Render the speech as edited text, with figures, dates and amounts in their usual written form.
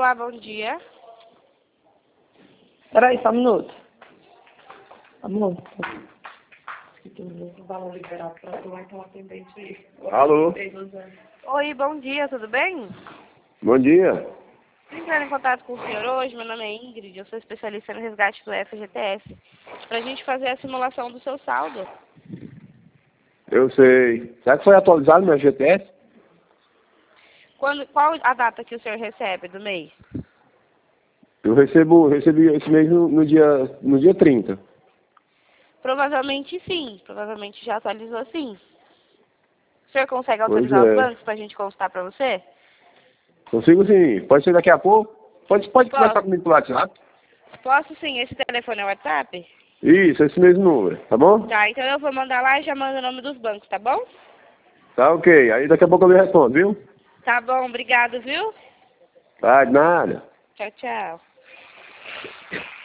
Olá, bom dia. Peraí, só um minuto. Amor. Vamos liberar pra tu, então atendente aí. Alô? Oi, bom dia, tudo bem? Bom dia. Estou entrando em contato com o senhor hoje, meu nome é Ingrid, eu sou especialista no resgate do FGTS, para a gente fazer a simulação do seu saldo. Eu sei. Será que foi atualizado meu GTS? Qual a data que o senhor recebe do mês? Eu recebi esse mês no dia 30. Provavelmente sim, provavelmente já atualizou sim. O senhor consegue Pois autorizar os é. bancos para a gente constar para você? Consigo sim. Pode ser daqui a pouco? Pode conversar Posso, comigo pelo WhatsApp? posso sim, esse telefone é o WhatsApp? Isso, esse mesmo número, tá bom? Tá, então eu vou mandar lá e já mando o nome dos bancos, tá bom? Tá ok. Aí daqui a pouco eu me respondo, viu? Tá bom, obrigado, viu? Tá, de nada. Tchau, tchau.